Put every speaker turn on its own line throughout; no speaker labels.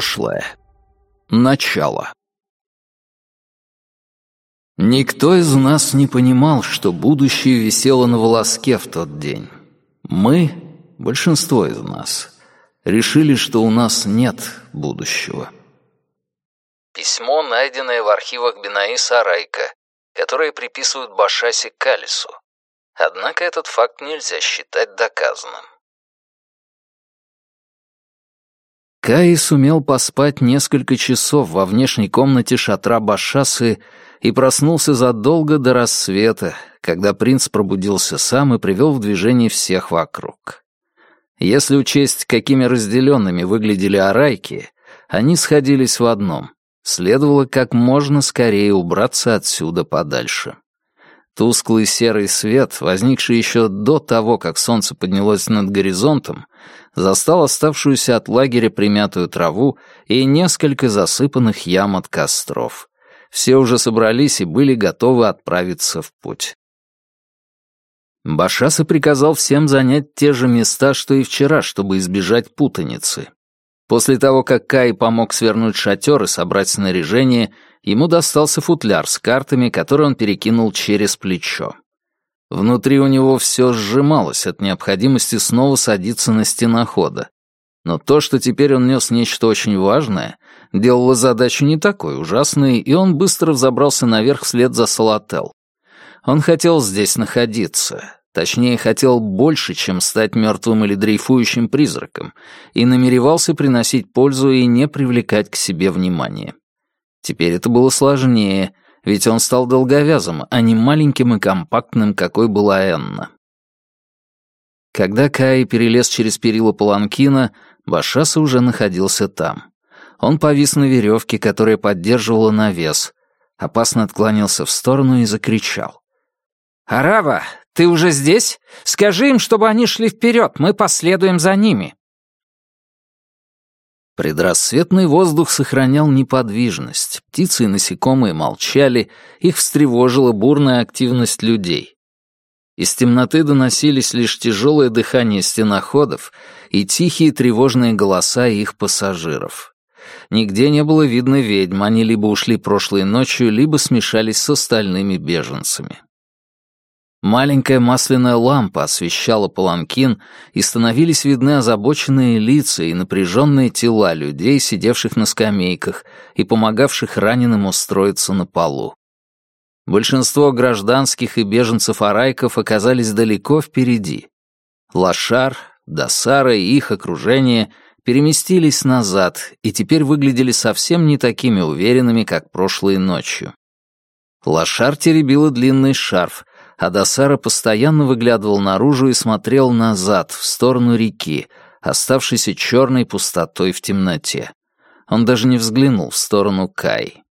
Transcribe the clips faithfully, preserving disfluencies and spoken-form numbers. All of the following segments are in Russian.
Прошлое. Начало. Никто из нас не понимал, что будущее висело на волоске в тот день. Мы, большинство из нас, решили, что у нас нет будущего. Письмо, найденное в архивах Бенаиса Арайка, которое приписывают Башасе Калису. Однако этот факт нельзя считать доказанным. Каи сумел поспать несколько часов во внешней комнате шатра Башасы и проснулся задолго до рассвета, когда принц пробудился сам и привел в движение всех вокруг. Если учесть, какими разделенными выглядели арайки, они сходились в одном — следовало как можно скорее убраться отсюда подальше. Тусклый серый свет, возникший еще до того, как солнце поднялось над горизонтом, застал оставшуюся от лагеря примятую траву и несколько засыпанных ям от костров. Все уже собрались и были готовы отправиться в путь. Башаса приказал всем занять те же места, что и вчера, чтобы избежать путаницы. После того, как Каи помог свернуть шатер и собрать снаряжение, ему достался футляр с картами, который он перекинул через плечо. Внутри у него все сжималось от необходимости снова садиться на стенохода. Но то, что теперь он нес нечто очень важное, делало задачу не такой ужасной, и он быстро взобрался наверх вслед за Салател. Он хотел здесь находиться. Точнее, хотел больше, чем стать мертвым или дрейфующим призраком, и намеревался приносить пользу и не привлекать к себе внимания. Теперь это было сложнее, ведь он стал долговязым, а не маленьким и компактным, какой была Энна. Когда Каи перелез через перила паланкина, Башаса уже находился там. Он повис на веревке, которая поддерживала навес, опасно отклонился в сторону и закричал. «Араба, ты уже здесь? Скажи им, чтобы они шли вперед, мы последуем за ними». Предрассветный воздух сохранял неподвижность, птицы и насекомые молчали, их встревожила бурная активность людей. Из темноты доносились лишь тяжелое дыхание стеноходов и тихие тревожные голоса их пассажиров. Нигде не было видно ведьм, они либо ушли прошлой ночью, либо смешались с остальными беженцами. Маленькая масляная лампа освещала паланкин, и становились видны озабоченные лица и напряженные тела людей, сидевших на скамейках и помогавших раненым устроиться на полу. Большинство гражданских и беженцев-арайков оказались далеко впереди. Лашар, Дасара и их окружение переместились назад и теперь выглядели совсем не такими уверенными, как прошлой ночью. Лашар теребила длинный шарф, а Дасара постоянно выглядывал наружу и смотрел назад, в сторону реки, оставшейся черной пустотой в темноте. Он даже не взглянул в сторону Каи.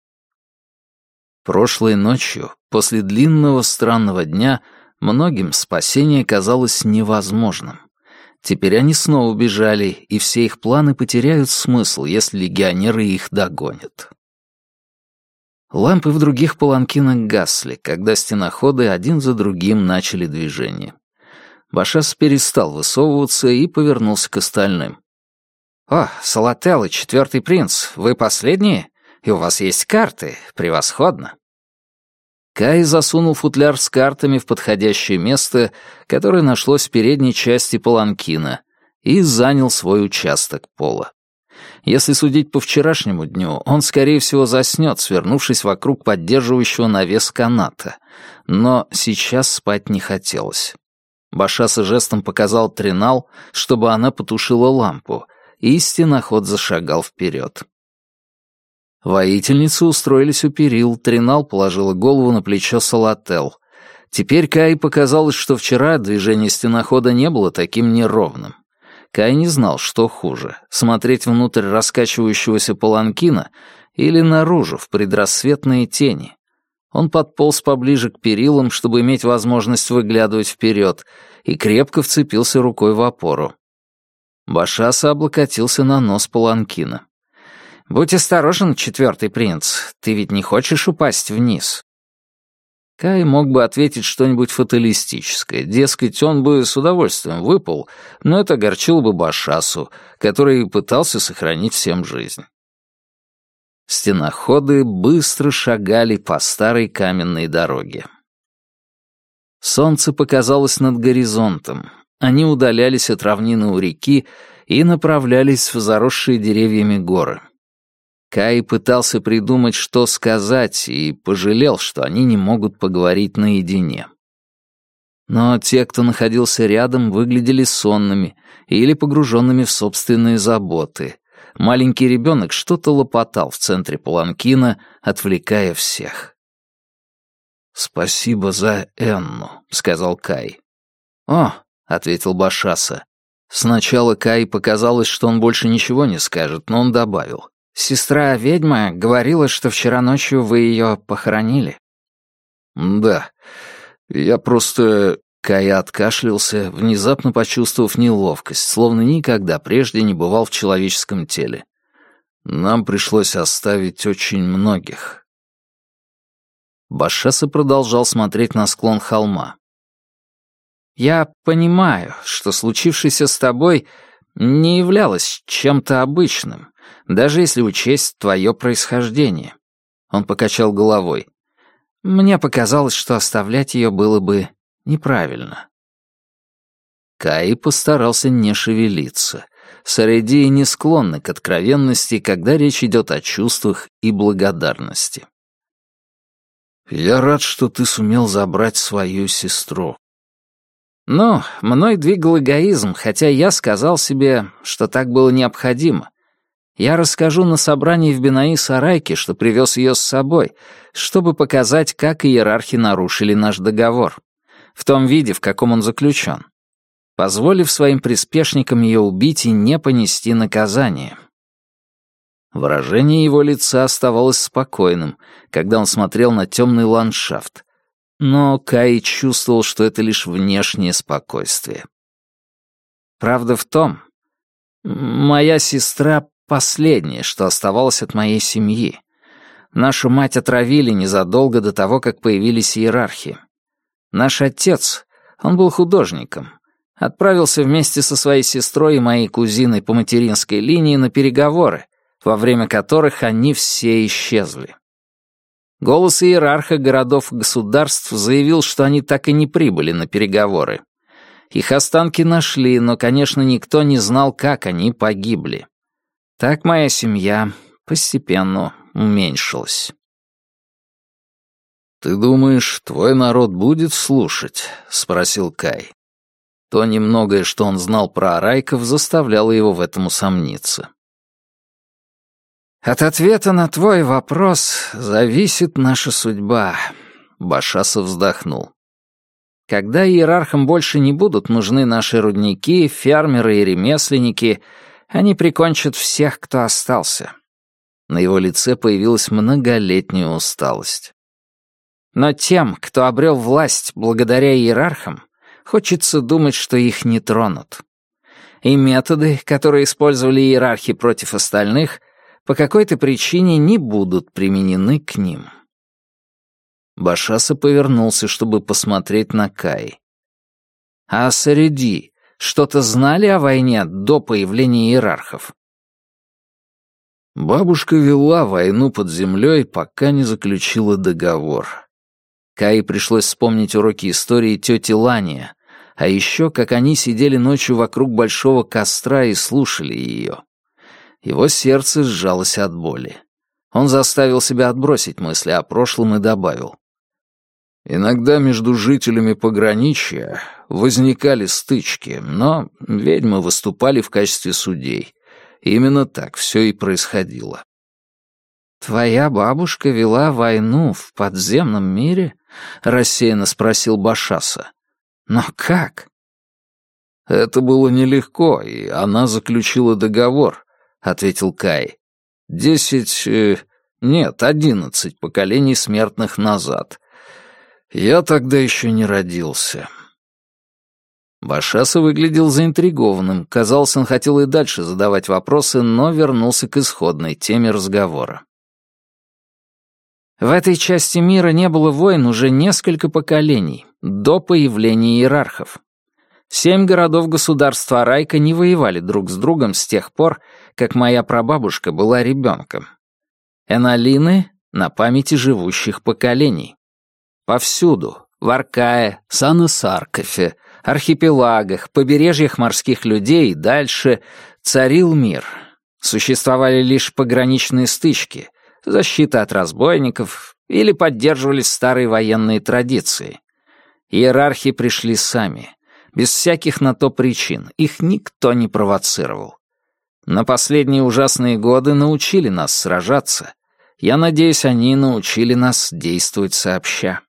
Прошлой ночью, после длинного странного дня, многим спасение казалось невозможным. Теперь они снова бежали, и все их планы потеряют смысл, если легионеры их догонят. Лампы в других паланкинах гасли, когда стеноходы один за другим начали движение. Башас перестал высовываться и повернулся к остальным. «О, Салател и Четвертый принц, вы последние? И у вас есть карты? Превосходно!» Каи засунул футляр с картами в подходящее место, которое нашлось в передней части паланкина, и занял свой участок пола. Если судить по вчерашнему дню, он, скорее всего, заснет, свернувшись вокруг поддерживающего навес каната. Но сейчас спать не хотелось. Башаса жестом показал Тринал, чтобы она потушила лампу, и стеноход зашагал вперед. Воительницы устроились у перил, Тринал положила голову на плечо Салател. Теперь Каи показалось, что вчера движение стенохода не было таким неровным. Кай не знал, что хуже — смотреть внутрь раскачивающегося паланкина или наружу, в предрассветные тени. Он подполз поближе к перилам, чтобы иметь возможность выглядывать вперед, и крепко вцепился рукой в опору. Башаса облокотился на нос паланкина. «Будь осторожен, Четвертый принц, ты ведь не хочешь упасть вниз?» Кай мог бы ответить что-нибудь фаталистическое, дескать, он бы с удовольствием выпал, но это огорчило бы Башасу, который пытался сохранить всем жизнь. Стеноходы быстро шагали по старой каменной дороге. Солнце показалось над горизонтом. Они удалялись от равнины у реки и направлялись в заросшие деревьями горы. Кай пытался придумать, что сказать, и пожалел, что они не могут поговорить наедине. Но те, кто находился рядом, выглядели сонными или погруженными в собственные заботы. Маленький ребенок что-то лопотал в центре паланкина, отвлекая всех. «Спасибо за Энну», — сказал Кай. «О», — ответил Башаса. Сначала Кай показалось, что он больше ничего не скажет, но он добавил. «Сестра-ведьма говорила, что вчера ночью вы ее похоронили». «Да, я просто...» Кай откашлялся, внезапно почувствовав неловкость, словно никогда прежде не бывал в человеческом теле. «Нам пришлось оставить очень многих». Башаса продолжал смотреть на склон холма. «Я понимаю, что случившееся с тобой не являлось чем-то обычным, даже если учесть твое происхождение». Он покачал головой. «Мне показалось, что оставлять ее было бы неправильно». Кай постарался не шевелиться. Саредии не склонны к откровенности, когда речь идет о чувствах и благодарности. «Я рад, что ты сумел забрать свою сестру». «Ну, мной двигал эгоизм, хотя я сказал себе, что так было необходимо. Я расскажу на собрании в Бинаи-Сарайке, что привез ее с собой, чтобы показать, как иерархи нарушили наш договор. В том виде, в каком он заключен, позволив своим приспешникам ее убить и не понести наказание». Выражение его лица оставалось спокойным, когда он смотрел на темный ландшафт, но Кай чувствовал, что это лишь внешнее спокойствие. «Правда в том, моя сестра — последнее, что оставалось от моей семьи. Нашу мать отравили незадолго до того, как появились иерархи. Наш отец, он был художником, отправился вместе со своей сестрой и моей кузиной по материнской линии на переговоры, во время которых они все исчезли. Голос иерарха городов и государств заявил, что они так и не прибыли на переговоры. Их останки нашли, но, конечно, никто не знал, как они погибли. Так моя семья постепенно уменьшилась». «Ты думаешь, твой народ будет слушать?» — спросил Кай. То немногое, что он знал про арайков, заставляло его в этом усомниться. «От ответа на твой вопрос зависит наша судьба», — Башаса вздохнул. «Когда иерархам больше не будут нужны наши рудники, фермеры и ремесленники, они прикончат всех, кто остался». На его лице появилась многолетняя усталость. «Но тем, кто обрел власть благодаря иерархам, хочется думать, что их не тронут. И методы, которые использовали иерархи против остальных, по какой-то причине не будут применены к ним». Башаса повернулся, чтобы посмотреть на Кай. «А Сареди что-то знали о войне до появления иерархов?» Бабушка вела войну под землей, пока не заключила договор. Кай пришлось вспомнить уроки истории тети Лания, а еще, как они сидели ночью вокруг большого костра и слушали ее. Его сердце сжалось от боли. Он заставил себя отбросить мысли о прошлом и добавил. «Иногда между жителями пограничья возникали стычки, но ведьмы выступали в качестве судей. Именно так все и происходило». «Твоя бабушка вела войну в подземном мире?» — рассеянно спросил Башаса. «Но как?» «Это было нелегко, и она заключила договор», — ответил Кай. «Десять... Э, нет, одиннадцать поколений смертных назад. Я тогда еще не родился». Башаса выглядел заинтригованным. Казалось, он хотел и дальше задавать вопросы, но вернулся к исходной теме разговора. В этой части мира не было войн уже несколько поколений, до появления иерархов. Семь городов государства Арайка не воевали друг с другом с тех пор, как моя прабабушка была ребенком. Энолины — на памяти живущих поколений. Повсюду, в Аркае, Сан-Исаркофе, архипелагах, побережьях морских людей и дальше царил мир. Существовали лишь пограничные стычки, защита от разбойников или поддерживались старые военные традиции. Иерархи пришли сами, без всяких на то причин, их никто не провоцировал. Но последние ужасные годы научили нас сражаться. Я надеюсь, они научили нас действовать сообща.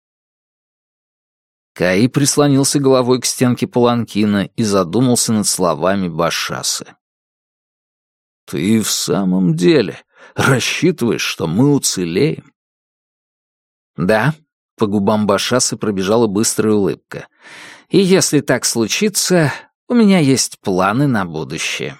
Каи прислонился головой к стенке паланкина и задумался над словами Башасы. «Ты в самом деле рассчитываешь, что мы уцелеем?» «Да», — по губам Башасы пробежала быстрая улыбка. «И если так случится, у меня есть планы на будущее».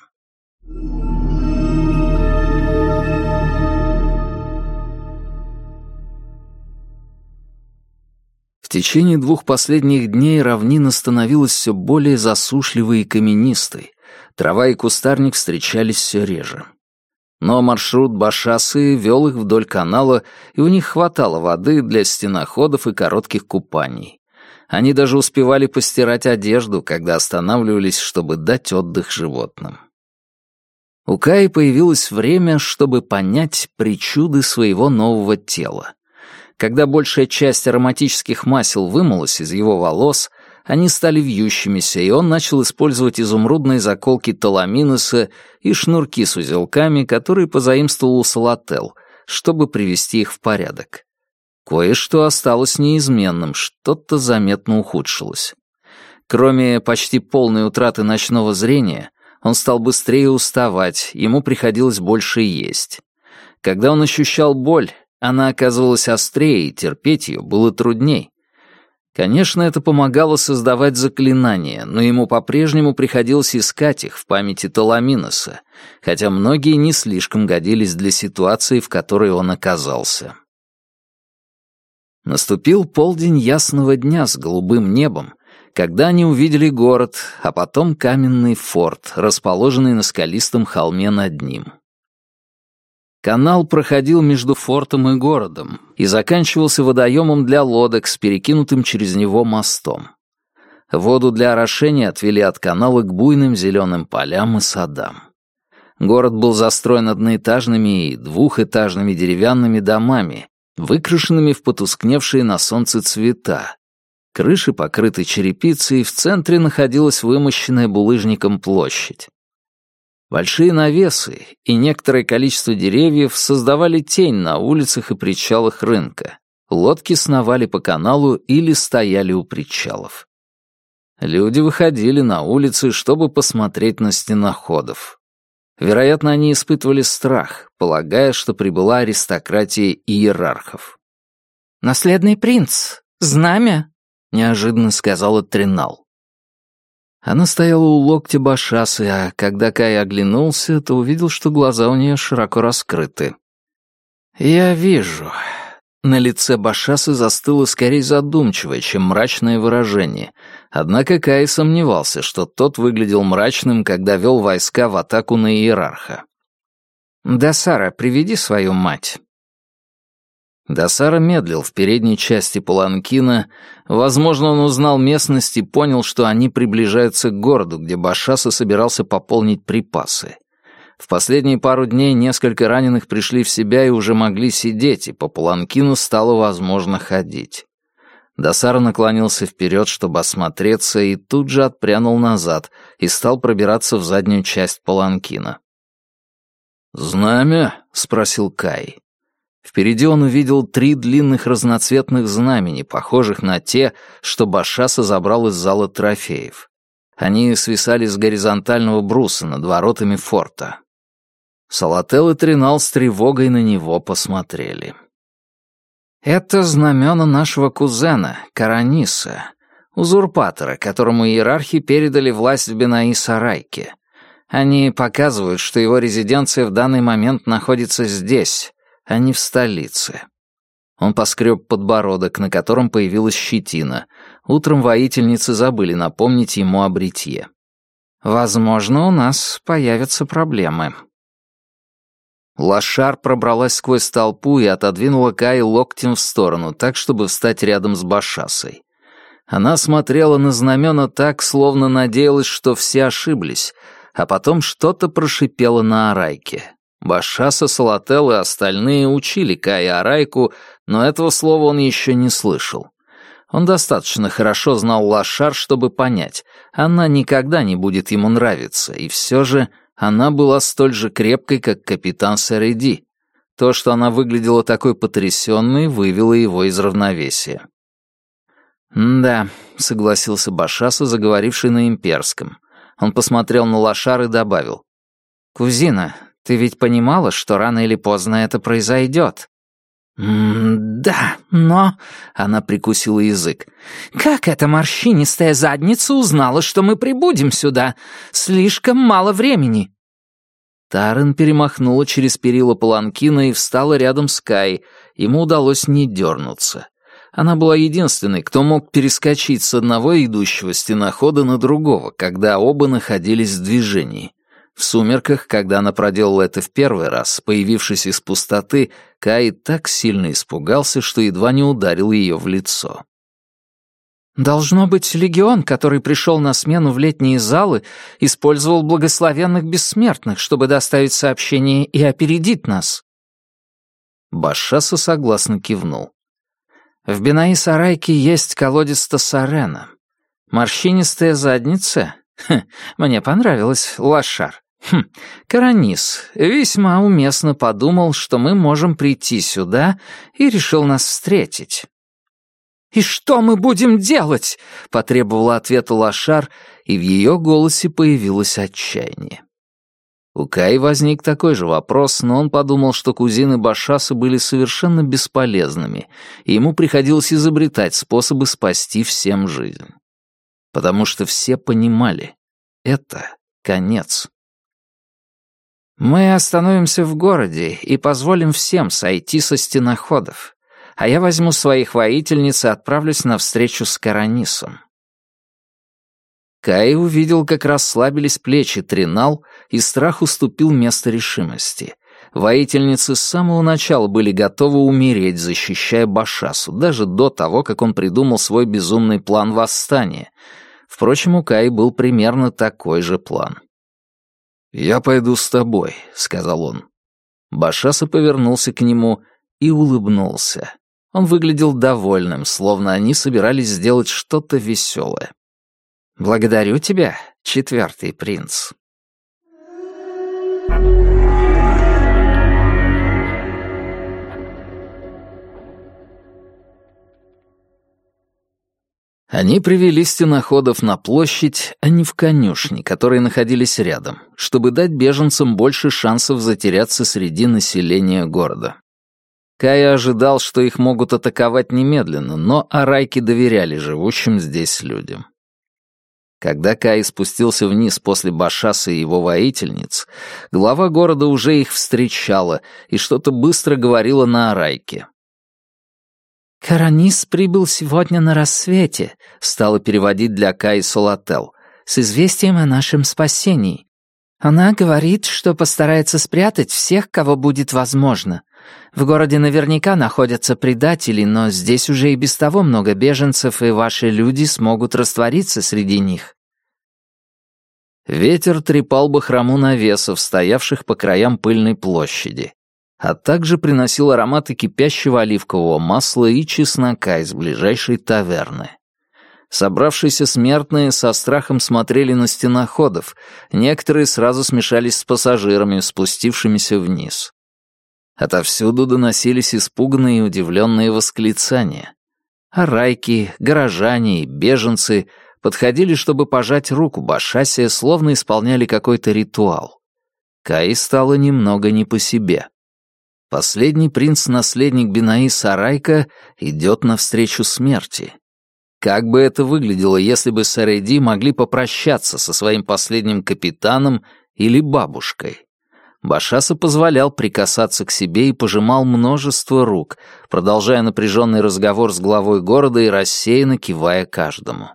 В течение двух последних дней равнина становилась все более засушливой и каменистой, трава и кустарник встречались все реже. Но маршрут Башасы вел их вдоль канала, и у них хватало воды для стеноходов и коротких купаний. Они даже успевали постирать одежду, когда останавливались, чтобы дать отдых животным. У Каи появилось время, чтобы понять причуды своего нового тела. Когда большая часть ароматических масел вымылась из его волос, они стали вьющимися, и он начал использовать изумрудные заколки таламиноса и шнурки с узелками, которые позаимствовал у Салател, чтобы привести их в порядок. Кое-что осталось неизменным, что-то заметно ухудшилось. Кроме почти полной утраты ночного зрения, он стал быстрее уставать, ему приходилось больше есть. Когда он ощущал боль, она оказывалась острее, и терпеть ее было трудней. Конечно, это помогало создавать заклинания, но ему по-прежнему приходилось искать их в памяти Таламиноса, хотя многие не слишком годились для ситуации, в которой он оказался. Наступил полдень ясного дня с голубым небом, когда они увидели город, а потом каменный форт, расположенный на скалистом холме над ним. Канал проходил между фортом и городом и заканчивался водоемом для лодок с перекинутым через него мостом. Воду для орошения отвели от канала к буйным зеленым полям и садам. Город был застроен одноэтажными и двухэтажными деревянными домами, выкрашенными в потускневшие на солнце цвета. Крыши покрыты черепицей, в центре находилась вымощенная булыжником площадь. Большие навесы и некоторое количество деревьев создавали тень на улицах и причалах рынка. Лодки сновали по каналу или стояли у причалов. Люди выходили на улицы, чтобы посмотреть на стеноходов. Вероятно, они испытывали страх, полагая, что прибыла аристократия иерархов. «Наследный принц! Знамя!» — неожиданно сказала Тринал. Она стояла у локтя Башасы, а когда Кай оглянулся, то увидел, что глаза у нее широко раскрыты. «Я вижу». На лице Башасы застыло скорее задумчивое, чем мрачное выражение, однако Кай сомневался, что тот выглядел мрачным, когда вел войска в атаку на иерарха. «Дасара, приведи свою мать». Дасара медлил в передней части паланкина. Возможно, он узнал местность и понял, что они приближаются к городу, где Башаса собирался пополнить припасы. В последние пару дней несколько раненых пришли в себя и уже могли сидеть, и по паланкину стало возможно ходить. Дасара наклонился вперед, чтобы осмотреться, и тут же отпрянул назад и стал пробираться в заднюю часть паланкина. «Знамя?» — спросил Кай. Впереди он увидел три длинных разноцветных знамени, похожих на те, что Башаса забрал из зала трофеев. Они свисали с горизонтального бруса над воротами форта. Салател и Тринал с тревогой на него посмотрели. «Это знамена нашего кузена, Караниса, узурпатора, которому иерархи передали власть в Бенаи-Сарайке. Они показывают, что его резиденция в данный момент находится здесь, а не в столице». Он поскреб подбородок, на котором появилась щетина. Утром воительницы забыли напомнить ему о бритье. «Возможно, у нас появятся проблемы». Лошар пробралась сквозь толпу и отодвинула Кай локтем в сторону, так, чтобы встать рядом с Башасой. Она смотрела на знамена так, словно надеялась, что все ошиблись, а потом что-то прошипело на арайке. Башаса, Салател и остальные учили Кая арайку, но этого слова он еще не слышал. Он достаточно хорошо знал Лошар, чтобы понять, она никогда не будет ему нравиться, и все же она была столь же крепкой, как капитан Середи. То, что она выглядела такой потрясенной, вывело его из равновесия. «Да», — согласился Башаса, заговоривший на имперском. Он посмотрел на Лошар и добавил. «Кузина, ты ведь понимала, что рано или поздно это произойдет?» «М-да, но...» — она прикусила язык. «Как эта морщинистая задница узнала, что мы прибудем сюда? Слишком мало времени». Тарен перемахнула через перила паланкина и встала рядом с Кай. Ему удалось не дернуться. Она была единственной, кто мог перескочить с одного идущего стенохода на другого, когда оба находились в движении. В сумерках, когда она проделала это в первый раз, появившись из пустоты, Кай так сильно испугался, что едва не ударил ее в лицо. «Должно быть, легион, который пришел на смену в летние залы, использовал благословенных бессмертных, чтобы доставить сообщение и опередить нас». Башаса согласно кивнул. «В Бенаи-Сарайке есть колодец Тассарена. Морщинистая задница? Хм, мне понравилось, Лошар. Хм, Каранис весьма уместно подумал, что мы можем прийти сюда, и решил нас встретить». «И что мы будем делать?» — потребовала ответа Лошар, и в ее голосе появилось отчаяние. У Каи возник такой же вопрос, но он подумал, что кузины Башаса были совершенно бесполезными, и ему приходилось изобретать способы спасти всем жизнь. Потому что все понимали — это конец. «Мы остановимся в городе и позволим всем сойти со стеноходов, а я возьму своих воительниц и отправлюсь на встречу с Каранисом». Кай увидел, как расслабились плечи Тринал, и страх уступил место решимости. Воительницы с самого начала были готовы умереть, защищая Башасу, даже до того, как он придумал свой безумный план восстания. Впрочем, у Каи был примерно такой же план. «Я пойду с тобой», — сказал он. Башаса повернулся к нему и улыбнулся. Он выглядел довольным, словно они собирались сделать что-то веселое. «Благодарю тебя, четвертый принц». Они привели стеноходов на площадь, а не в конюшни, которые находились рядом, чтобы дать беженцам больше шансов затеряться среди населения города. Кая ожидал, что их могут атаковать немедленно, но арайки доверяли живущим здесь людям. Когда Кай спустился вниз после Башаса и его воительниц, глава города уже их встречала и что-то быстро говорила на арайке. «Каранис прибыл сегодня на рассвете», — стала переводить для Каи Салател, «с известием о нашем спасении. Она говорит, что постарается спрятать всех, кого будет возможно. В городе наверняка находятся предатели, но здесь уже и без того много беженцев, и ваши люди смогут раствориться среди них». Ветер трепал бахрому навесов, стоявших по краям пыльной площади, а также приносил ароматы кипящего оливкового масла и чеснока из ближайшей таверны. Собравшиеся смертные со страхом смотрели на стеноходов, некоторые сразу смешались с пассажирами, спустившимися вниз. Отовсюду доносились испуганные и удивленные восклицания. Арайки, горожане и беженцы подходили, чтобы пожать руку Башасе, словно исполняли какой-то ритуал. Каи стало немного не по себе. Последний принц-наследник Бенаи-Сарайка идет навстречу смерти. Как бы это выглядело, если бы Середи могли попрощаться со своим последним капитаном или бабушкой? Башаса позволял прикасаться к себе и пожимал множество рук, продолжая напряженный разговор с главой города и рассеянно кивая каждому.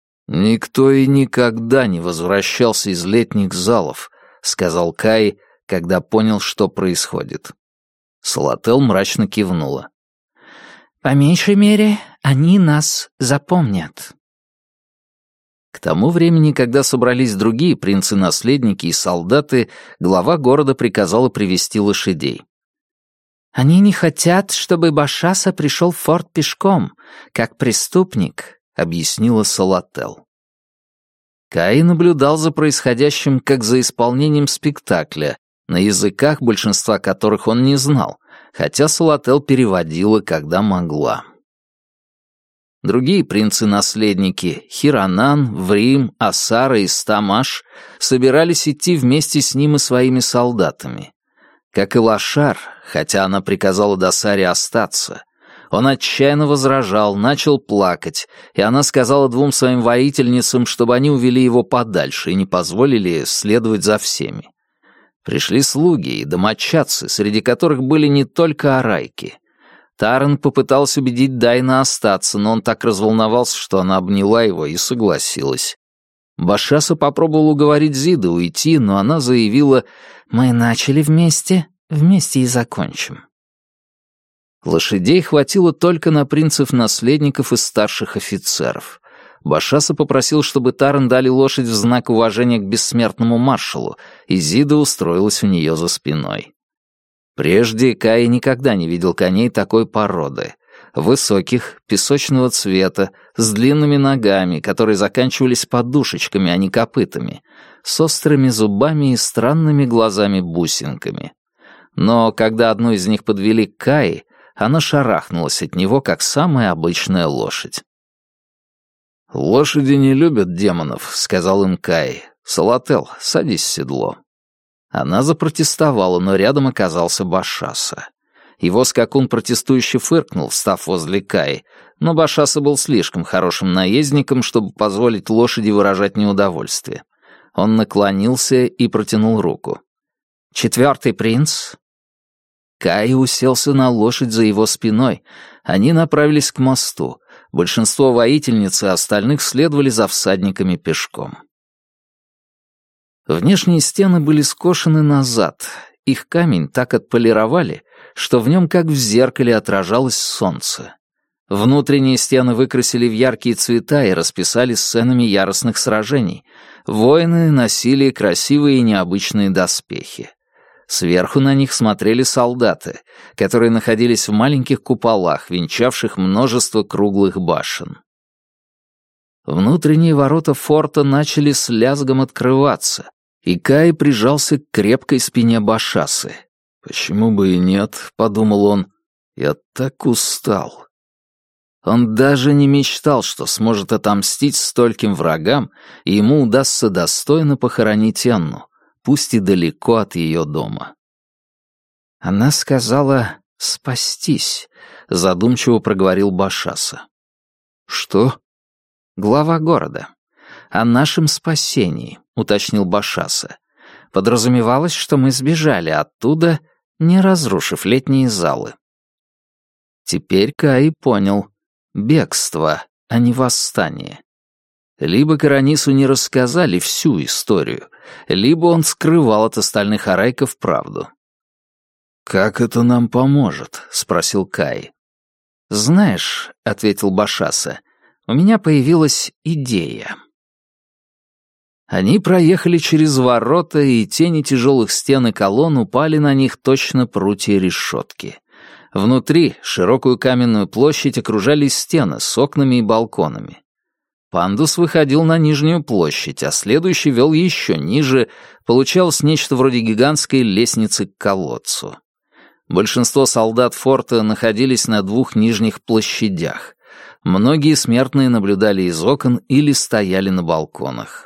«Никто и никогда не возвращался из летних залов», — сказал Кай, когда понял, что происходит. Салател мрачно кивнула. «По меньшей мере, они нас запомнят». К тому времени, когда собрались другие принцы-наследники и солдаты, глава города приказала привести лошадей. «Они не хотят, чтобы Башаса пришел в форт пешком, как преступник», — объяснила Салател. Кай наблюдал за происходящим как за исполнением спектакля, на языках, большинства которых он не знал, хотя Салател переводила, когда могла. Другие принцы-наследники, Хиранан, Врим, Асара и Стамаш, собирались идти вместе с ним и своими солдатами. Как и Лашар, хотя она приказала Досаре остаться, он отчаянно возражал, начал плакать, и она сказала двум своим воительницам, чтобы они увели его подальше и не позволили следовать за всеми. Пришли слуги и домочадцы, среди которых были не только арайки. Таран попытался убедить Дайна остаться, но он так разволновался, что она обняла его и согласилась. Башаса попробовал уговорить Зида уйти, но она заявила: «Мы начали вместе, вместе и закончим». Лошадей хватило только на принцев-наследников и старших офицеров. Башаса попросил, чтобы Таран дали лошадь в знак уважения к бессмертному маршалу, и Зида устроилась у нее за спиной. Прежде Кай никогда не видел коней такой породы. Высоких, песочного цвета, с длинными ногами, которые заканчивались подушечками, а не копытами, с острыми зубами и странными глазами-бусинками. Но когда одну из них подвели к Кай, она шарахнулась от него, как самая обычная лошадь. «Лошади не любят демонов», — сказал им Кай. «Салател, садись в седло». Она запротестовала, но рядом оказался Башаса. Его скакун протестующе фыркнул, встав возле Каи, но Башаса был слишком хорошим наездником, чтобы позволить лошади выражать неудовольствие. Он наклонился и протянул руку. «Четвертый принц?» Кай уселся на лошадь за его спиной. Они направились к мосту. Большинство воительниц и остальных следовали за всадниками пешком. Внешние стены были скошены назад. Их камень так отполировали, что в нем как в зеркале отражалось солнце. Внутренние стены выкрасили в яркие цвета и расписали сценами яростных сражений. Воины носили красивые и необычные доспехи. Сверху на них смотрели солдаты, которые находились в маленьких куполах, венчавших множество круглых башен. Внутренние ворота форта начали с лязгом открываться, и Кай прижался к крепкой спине Башасы. «Почему бы и нет?» — подумал он. «Я так устал». Он даже не мечтал, что сможет отомстить стольким врагам, и ему удастся достойно похоронить Энну, пусть и далеко от ее дома. Она сказала «спастись», — задумчиво проговорил Башаса. «Что?» «Глава города. О нашем спасении», — уточнил Башаса. «Подразумевалось, что мы сбежали оттуда, не разрушив летние залы». Теперь Кай понял. Бегство, а не восстание. Либо Каранису не рассказали всю историю, либо он скрывал от остальных арайков правду. «Как это нам поможет?» — спросил Кай. «Знаешь», — ответил Башаса, — «у меня появилась идея». Они проехали через ворота, и тени тяжелых стен и колонн упали на них точно прутья решетки. Внутри широкую каменную площадь окружали стены с окнами и балконами. Пандус выходил на нижнюю площадь, а следующий вел еще ниже, получалось нечто вроде гигантской лестницы к колодцу. Большинство солдат форта находились на двух нижних площадях. Многие смертные наблюдали из окон или стояли на балконах.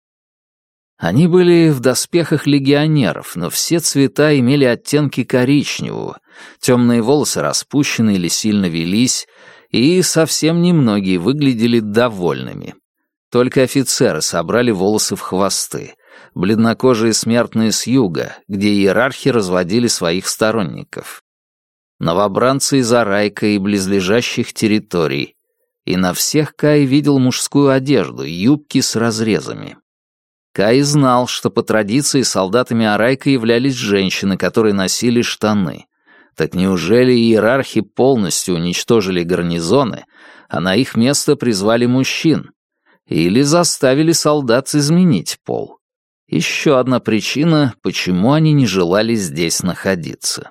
Они были в доспехах легионеров, но все цвета имели оттенки коричневого, темные волосы распущены или сильно велись, и совсем немногие выглядели довольными. Только офицеры собрали волосы в хвосты, бледнокожие смертные с юга, где иерархи разводили своих сторонников. Новобранцы из Арайка и близлежащих территорий. И на всех Кай видел мужскую одежду, юбки с разрезами. Кай знал, что по традиции солдатами Арайка являлись женщины, которые носили штаны. Так неужели иерархи полностью уничтожили гарнизоны, а на их место призвали мужчин? Или заставили солдат изменить пол? Еще одна причина, почему они не желали здесь находиться.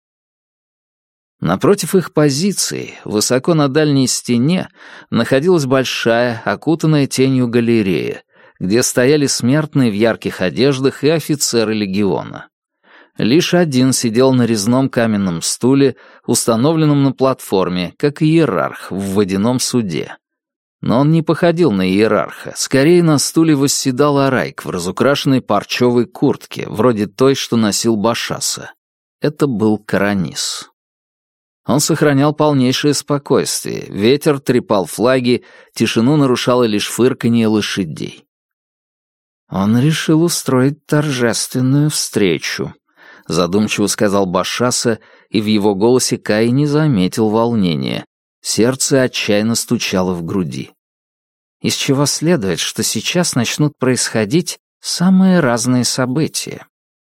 Напротив их позиции, высоко на дальней стене, находилась большая, окутанная тенью галерея, где стояли смертные в ярких одеждах и офицеры легиона. Лишь один сидел на резном каменном стуле, установленном на платформе, как иерарх в водяном суде. Но он не походил на иерарха, скорее на стуле восседал Арайк в разукрашенной парчевой куртке, вроде той, что носил Башаса. Это был Коронис. Он сохранял полнейшее спокойствие, ветер трепал флаги, тишину нарушало лишь фырканье лошадей. «Он решил устроить торжественную встречу», — задумчиво сказал Башаса, и в его голосе Кай не заметил волнения. Сердце отчаянно стучало в груди. «Из чего следует, что сейчас начнут происходить самые разные события».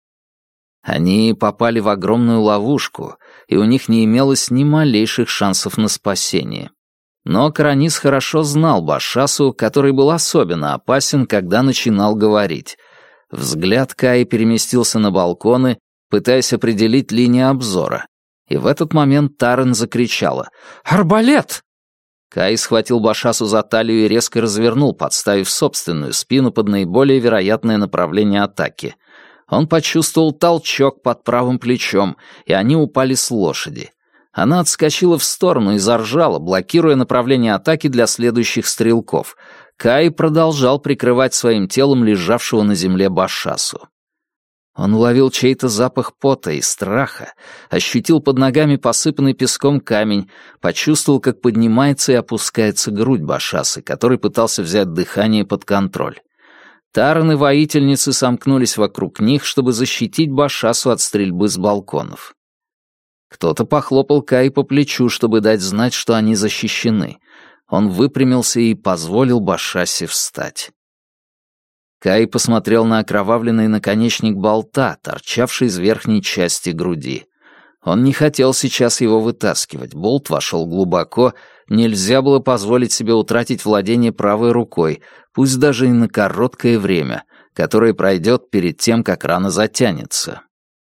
Они попали в огромную ловушку, и у них не имелось ни малейших шансов на спасение. Но Коронис хорошо знал Башасу, который был особенно опасен, когда начинал говорить. Взгляд Каи переместился на балконы, пытаясь определить линию обзора. И в этот момент Тарен закричала «Арбалет!». Кай схватил Башасу за талию и резко развернул, подставив собственную спину под наиболее вероятное направление атаки. Он почувствовал толчок под правым плечом, и они упали с лошади. Она отскочила в сторону и заржала, блокируя направление атаки для следующих стрелков. Кай продолжал прикрывать своим телом лежавшего на земле Башасу. Он уловил чей-то запах пота и страха, ощутил под ногами посыпанный песком камень, почувствовал, как поднимается и опускается грудь Башасы, который пытался взять дыхание под контроль. Таран и воительницы сомкнулись вокруг них, чтобы защитить Башасу от стрельбы с балконов. Кто-то похлопал Кай по плечу, чтобы дать знать, что они защищены. Он выпрямился и позволил Башасе встать. Кай посмотрел на окровавленный наконечник болта, торчавший из верхней части груди. Он не хотел сейчас его вытаскивать, болт вошел глубоко, нельзя было позволить себе утратить владение правой рукой, пусть даже и на короткое время, которое пройдет перед тем, как рана затянется.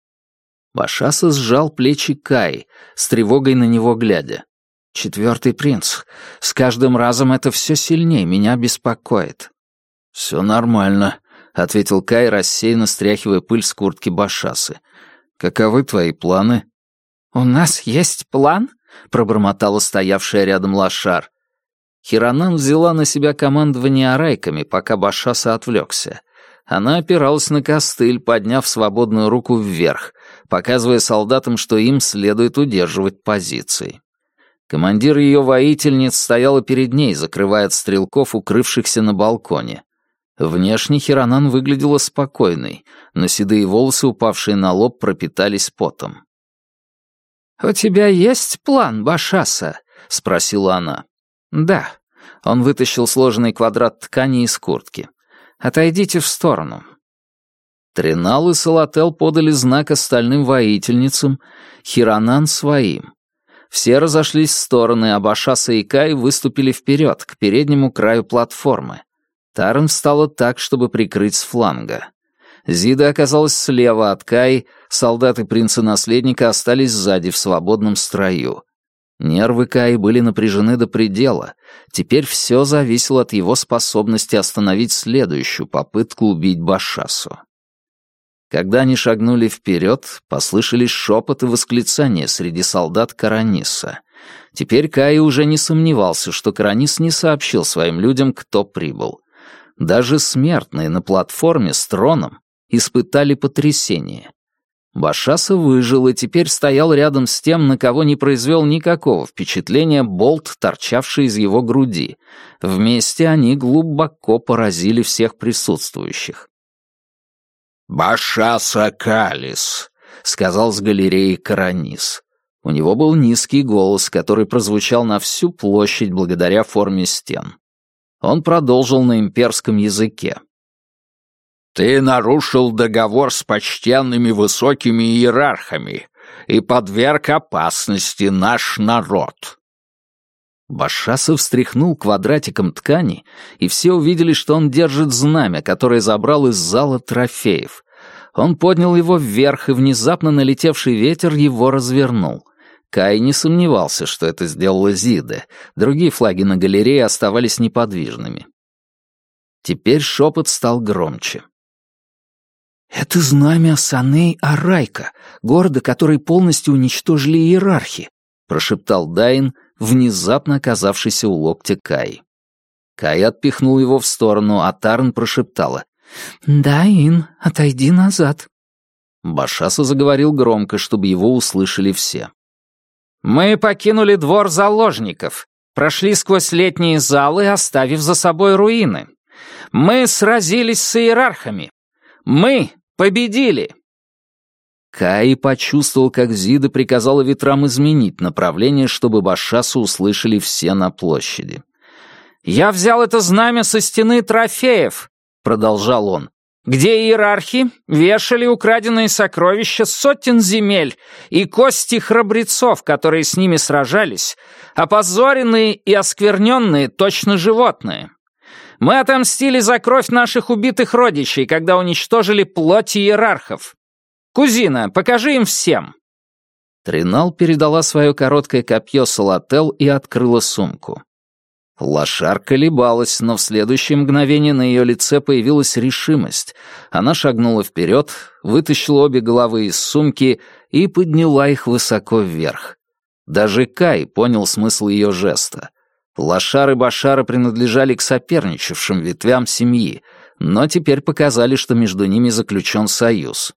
Башаса сжал плечи Кай, с тревогой на него глядя. «Четвертый принц, с каждым разом это все сильнее меня беспокоит». «Все нормально», — ответил Кай, рассеянно стряхивая пыль с куртки Башасы. «Каковы твои планы?» «У нас есть план?» — пробормотала стоявшая рядом Лошар. Хиранан взяла на себя командование арайками, пока Башаса отвлекся. Она опиралась на костыль, подняв свободную руку вверх, показывая солдатам, что им следует удерживать позиции. Командир ее воительниц стояла перед ней, закрывая от стрелков, укрывшихся на балконе. Внешне Хиранан выглядела спокойной, но седые волосы, упавшие на лоб, пропитались потом. «У тебя есть план, Башаса?» — спросила она. «Да». Он вытащил сложенный квадрат ткани из куртки. «Отойдите в сторону». Тринал и Салател подали знак остальным воительницам, Хиранан — своим. Все разошлись в стороны, а Башаса и Кай выступили вперед, к переднему краю платформы. Тарен встала так, чтобы прикрыть с фланга. Зида оказалась слева от Кай, солдаты принца-наследника остались сзади в свободном строю. Нервы Кай были напряжены до предела. Теперь все зависело от его способности остановить следующую попытку убить Башасу. Когда они шагнули вперед, послышались шепот и восклицания среди солдат Коронисса. Теперь Кай уже не сомневался, что Коронис не сообщил своим людям, кто прибыл. Даже смертные на платформе с троном испытали потрясение. Башаса выжил и теперь стоял рядом с тем, на кого не произвел никакого впечатления болт, торчавший из его груди. Вместе они глубоко поразили всех присутствующих. «Башаса Калис», — сказал с галереи Коронис. У него был низкий голос, который прозвучал на всю площадь благодаря форме стен. Он продолжил на имперском языке.
Ты нарушил договор с почтенными высокими иерархами и подверг опасности наш народ».
Башаса встряхнул квадратиком ткани, и все увидели, что он держит знамя, которое забрал из зала трофеев. Он поднял его вверх, и внезапно налетевший ветер его развернул. Кай не сомневался, что это сделала Зиде. Другие флаги на галерее оставались неподвижными. Теперь шепот стал громче. «Это знамя Саней-Арайка, города, который полностью уничтожили иерархи», прошептал Дайн, внезапно оказавшийся у локтя Кай. Кай отпихнул его в сторону, а Тарн прошептала: «Дайн, отойди назад». Башаса заговорил громко, чтобы его услышали все. «Мы покинули двор заложников, прошли сквозь летние залы, оставив за собой руины. Мы сразились с иерархами. Мы победили!» Кай почувствовал, как Зида приказала ветрам изменить направление, чтобы Башасу услышали все на площади. «Я взял это знамя со стены трофеев», — продолжал он, «где иерархи вешали украденные сокровища сотен земель и кости храбрецов, которые с ними сражались, опозоренные и оскверненные точно животные. Мы отомстили за кровь наших убитых родичей, когда уничтожили плоть иерархов. Кузина, покажи им всем!» Тринал передала свое короткое копье Салател и открыла сумку. Лошар колебалась, но в следующее мгновение на ее лице появилась решимость. Она шагнула вперед, вытащила обе головы из сумки и подняла их высоко вверх. Даже Кай понял смысл ее жеста. Лошар и Башара принадлежали к соперничавшим ветвям семьи, но теперь показали, что между ними заключен союз.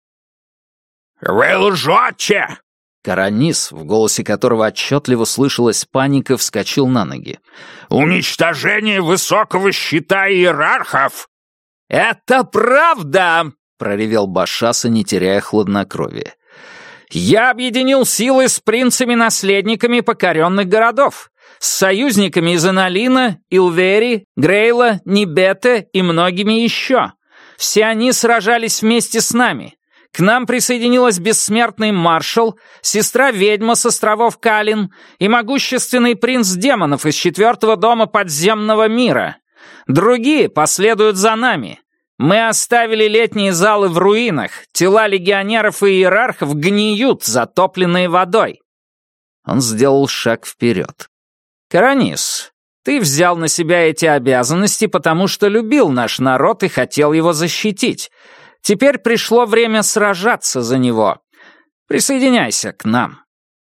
«Вы лжете!»
Каранис, в голосе которого отчетливо слышалась паника, вскочил на ноги.
«Уничтожение высокого щита иерархов!»
«Это правда!» — проревел Башаса, не теряя хладнокровия. «Я объединил силы с принцами-наследниками покоренных городов, с союзниками из Аналина, Илвери, Грейла, Нибете и многими еще. Все они сражались вместе с нами. К нам присоединилась бессмертный маршал, сестра-ведьма с островов Калин и могущественный принц демонов из четвертого дома подземного мира. Другие последуют за нами. Мы оставили летние залы в руинах, тела легионеров и иерархов гниют, затопленные водой». Он сделал шаг вперед. «Каранис, ты взял на себя эти обязанности, потому что любил наш народ и хотел его защитить. Теперь пришло время сражаться за него. Присоединяйся к нам».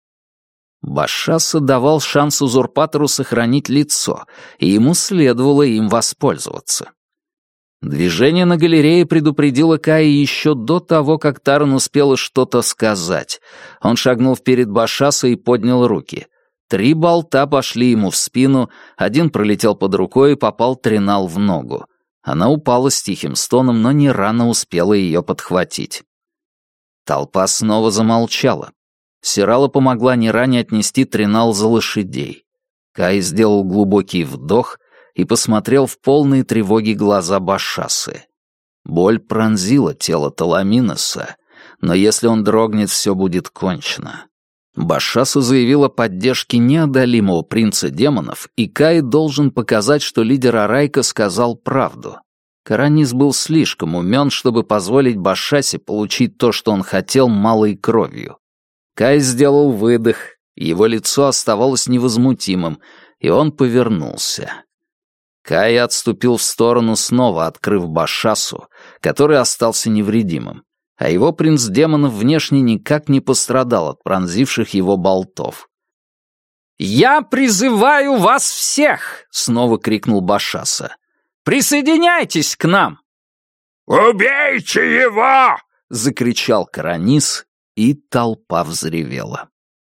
Башаса давал шанс узурпатору сохранить лицо, и ему следовало им воспользоваться. Движение на галерее предупредило Кая еще до того, как Таран успела что-то сказать. Он шагнул вперед Башаса и поднял руки. Три болта пошли ему в спину, один пролетел под рукой и попал Тринал в ногу. Она упала с тихим стоном, но не рано успела ее подхватить. Толпа снова замолчала. Сирала помогла Ниране отнести Тринал за лошадей. Кай сделал глубокий вдох и посмотрел в полные тревоги глаза Башасы. Боль пронзила тело Таламиноса, но если он дрогнет, все будет кончено. Башаса заявила о поддержке неодолимого принца демонов, и Кай должен показать, что лидер Арайка сказал правду. Каранис был слишком умен, чтобы позволить Башасе получить то, что он хотел, малой кровью. Кай сделал выдох, его лицо оставалось невозмутимым, и он повернулся. Кай отступил в сторону, снова открыв Башасу, который остался невредимым. А его принц демонов внешне никак не пострадал от пронзивших его болтов. «Я призываю вас всех!» — снова крикнул Башаса. «Присоединяйтесь к нам!»
«Убейте его!»
— закричал Каранис, и толпа взревела.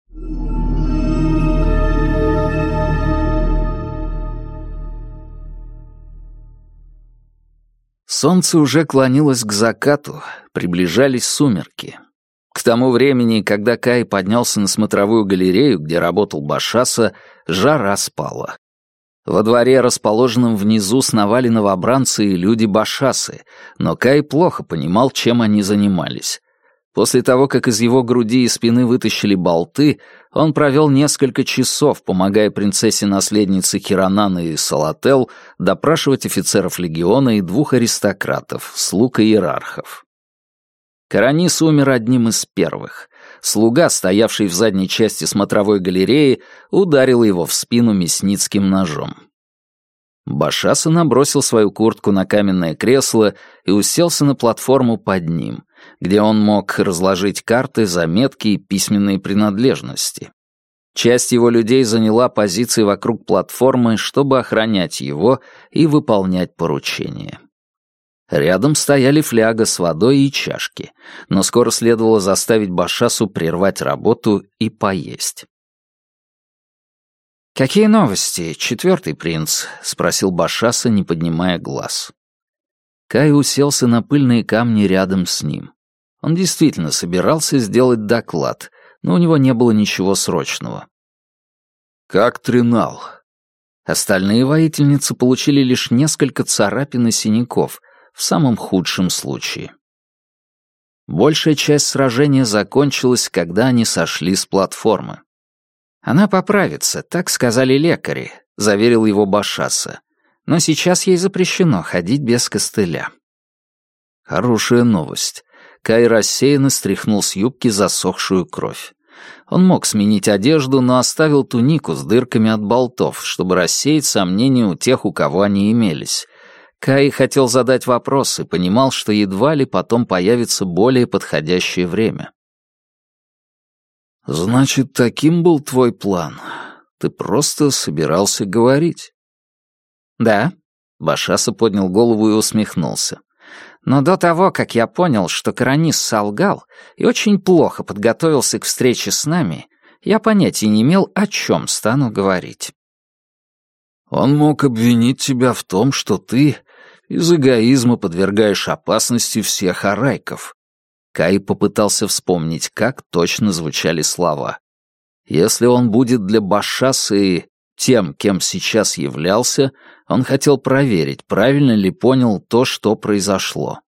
Солнце уже клонилось к закату, приближались сумерки. К тому времени, когда Кай поднялся на смотровую галерею, где работал Башаса, жара спала. Во дворе, расположенном внизу, сновали новобранцы и люди Башасы, но Кай плохо понимал, чем они занимались. После того, как из его груди и спины вытащили болты, он провел несколько часов, помогая принцессе-наследнице Хиронана и Салател допрашивать офицеров легиона и двух аристократов, слуг и иерархов. Каранис умер одним из первых. Слуга, стоявший в задней части смотровой галереи, ударил его в спину мясницким ножом. Башаса набросил свою куртку на каменное кресло и уселся на платформу под ним, где он мог разложить карты, заметки и письменные принадлежности. Часть его людей заняла позиции вокруг платформы, чтобы охранять его и выполнять поручения. Рядом стояли фляга с водой и чашки, но скоро следовало заставить Башасу прервать работу и поесть. «Какие новости, четвертый принц?» — спросил Башаса, не поднимая глаз. Кай уселся на пыльные камни рядом с ним. Он действительно собирался сделать доклад, но у него не было ничего срочного. «Как Тринал?» Остальные воительницы получили лишь несколько царапин и синяков, в самом худшем случае. Большая часть сражения закончилась, когда они сошли с платформы. «Она поправится, так сказали лекари», — заверил его Башаса. «Но сейчас ей запрещено ходить без костыля». Хорошая новость. Кай рассеянно стряхнул с юбки засохшую кровь. Он мог сменить одежду, но оставил тунику с дырками от болтов, чтобы рассеять сомнения у тех, у кого они имелись. Кай хотел задать вопрос и понимал, что едва ли потом появится более подходящее время. «Значит, таким был твой план? Ты просто собирался говорить?» «Да», — Башаса поднял голову и усмехнулся. «Но до того, как я понял, что Каранис солгал и очень плохо подготовился к встрече с нами, я понятия не имел, о чем стану говорить». «Он мог обвинить тебя в том, что ты из эгоизма подвергаешь опасности всех арайков». Кай попытался вспомнить, как точно звучали слова. Если он будет для Башасы тем, кем сейчас являлся, он хотел проверить, правильно ли понял то, что произошло.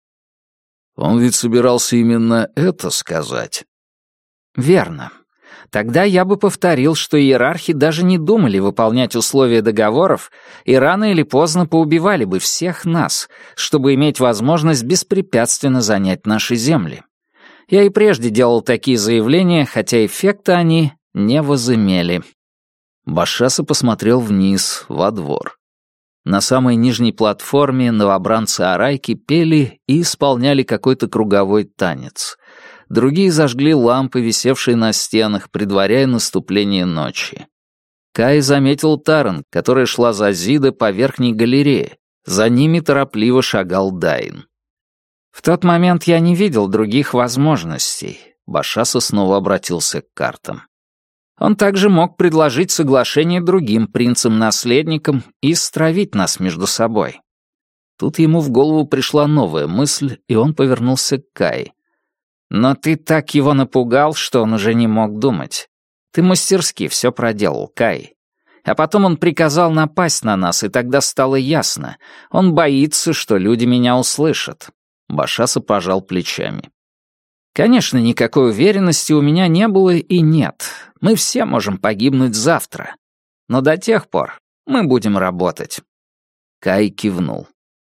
Он ведь собирался именно это сказать. «Верно. Тогда я бы повторил, что иерархи даже не думали выполнять условия договоров и рано или поздно поубивали бы всех нас, чтобы иметь возможность беспрепятственно занять наши земли. Я и прежде делал такие заявления, хотя эффекта они не возымели». Башаса посмотрел вниз, во двор. На самой нижней платформе новобранцы-арайки пели и исполняли какой-то круговой танец. Другие зажгли лампы, висевшие на стенах, предваряя наступление ночи. Кай заметил Таран, которая шла за Зида по верхней галерее. За ними торопливо шагал Дайн. В тот момент я не видел других возможностей. Башаса снова обратился к картам. Он также мог предложить соглашение другим принцам-наследникам и стравить нас между собой. Тут ему в голову пришла новая мысль, и он повернулся к Кай. «Но ты так его напугал, что он уже не мог думать. Ты мастерски все проделал, Кай. А потом он приказал напасть на нас, и тогда стало ясно. Он боится, что люди меня услышат». Башаса пожал плечами. «Конечно, никакой уверенности у меня не было и нет. Мы все можем погибнуть завтра. Но до тех пор мы будем работать». Кай кивнул.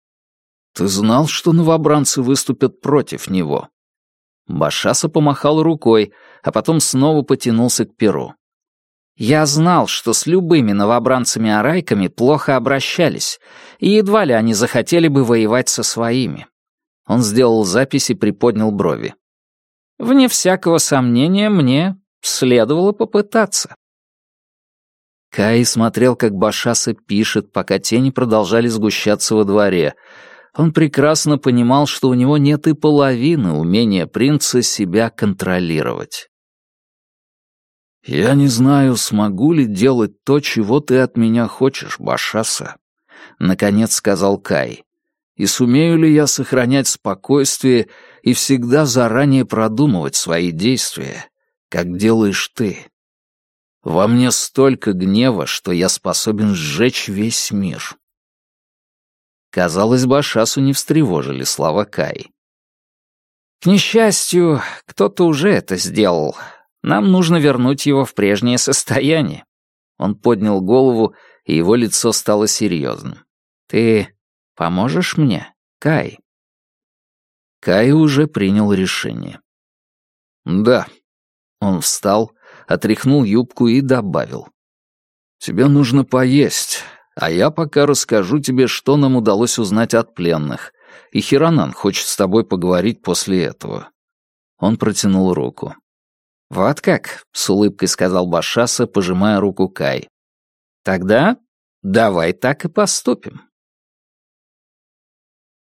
«Ты знал, что новобранцы выступят против него?» Башаса помахал рукой, а потом снова потянулся к перу. «Я знал, что с любыми новобранцами-арайками плохо обращались, и едва ли они захотели бы воевать со своими». Он сделал запись и приподнял брови. «Вне всякого сомнения, мне следовало попытаться». Кай смотрел, как Башаса пишет, пока тени продолжали сгущаться во дворе. Он прекрасно понимал, что у него нет и половины умения принца себя контролировать. «Я не знаю, смогу ли делать то, чего ты от меня хочешь, Башаса», — наконец сказал Кай. «И сумею ли я сохранять спокойствие и всегда заранее продумывать свои действия, как делаешь ты?» Во мне столько гнева, что я способен сжечь весь мир. Казалось, Башасу не встревожили слова Каи. К несчастью, кто-то уже это сделал. Нам нужно вернуть его в прежнее состояние. Он поднял голову, и его лицо стало серьезным. Ты поможешь мне, Кай? Кай уже принял решение. Да. Он встал, отряхнул юбку и добавил. Тебе нужно поесть, а я пока расскажу тебе, что нам удалось узнать от пленных, и Хиранан хочет с тобой поговорить после этого. Он протянул руку. «Вот как?» — с улыбкой сказал Башаса, пожимая руку Кай. «Тогда давай так и поступим».